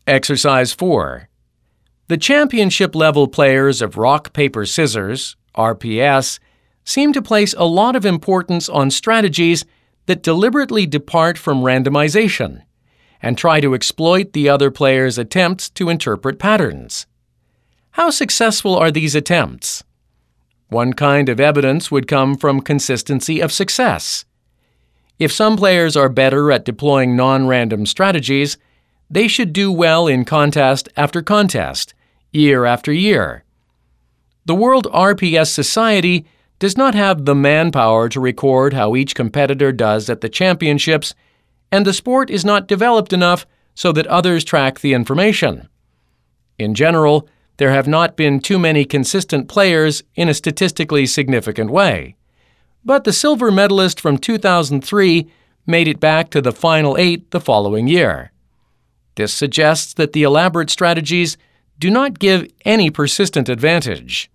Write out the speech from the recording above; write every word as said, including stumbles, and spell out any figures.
Exercise four. The championship-level players of rock, paper, scissors, R P S, seem to place a lot of importance on strategies that deliberately depart from randomization and try to exploit the other player's attempts to interpret patterns. How successful are these attempts? One kind of evidence would come from consistency of success. If some players are better at deploying non-random strategies, they should do well in contest after contest, year after year. The World R P S Society does not have the manpower to record how each competitor does at the championships, and the sport is not developed enough so that others track the information. In general, there have not been too many consistent players in a statistically significant way. But the silver medalist from two thousand three made it back to the final eight the following year. This suggests that the elaborate strategies do not give any persistent advantage.